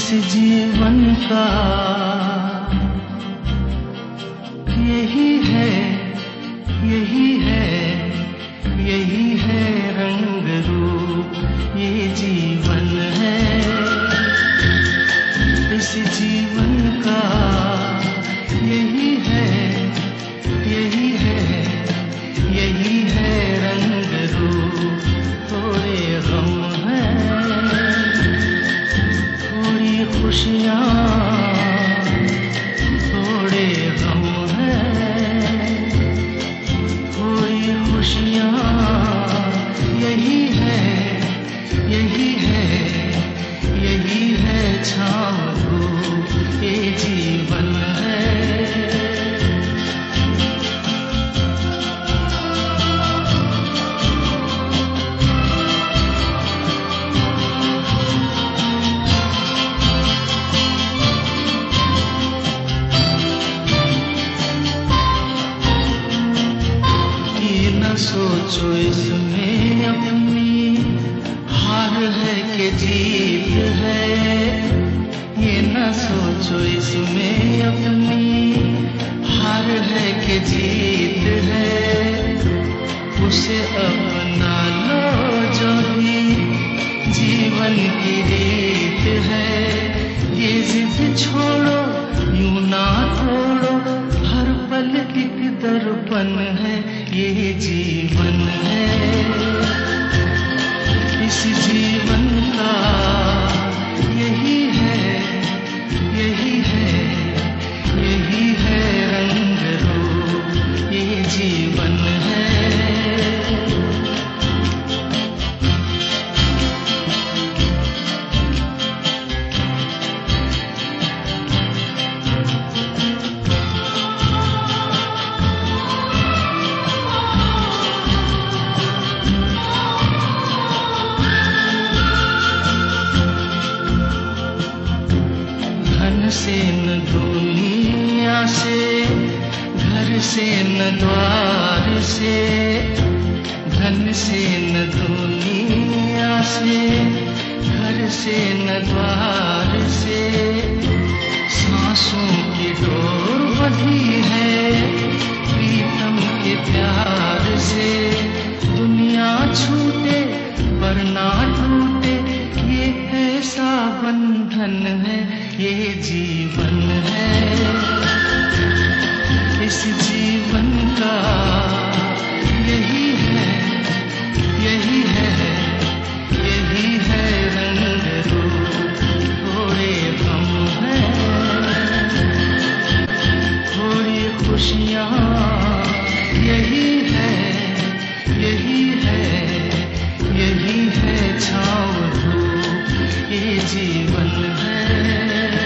जीवन का यही है, यही है, यही है रंग रूप, ये जीवन है। इस जीवन का यही है, यही है, यही है रंग रूप। थोड़े गम हैं, थोड़ी खुशियाँ, थोड़े गम हैं, थोड़ी खुशियाँ। यही है, यही है, यही है छाँव धूप, ये जीवन है। सोचो इसमें अपनी हार है कि जीत है, ये न सोचो इसमें अपनी हार है कि जीत है। उसे अपना लो जो भी जीवन की रीत है। ये जिद छोड़ो, यूं ना तोड़ो, हर पल एक दर्पण है, ये जीवन है। इस जीवन का यही है, यही है, यही है रंग रूप, ये जीवन है। से न दुनिया से, घर से न द्वार से, धन से न दुनिया से, घर से न द्वार से। सांसों की डोर बंधी है प्रीतम के प्यार से। दुनिया छूटे पर ना टूटे, ये ऐसा बंधन है, ये जीवन है। इस जीवन का यही है, यही है, यही है रंग रूप। थोड़े गम हैं, थोड़ी खुशियाँ। यही है, यही है, यही है छाँव धूप, ये जीवन है।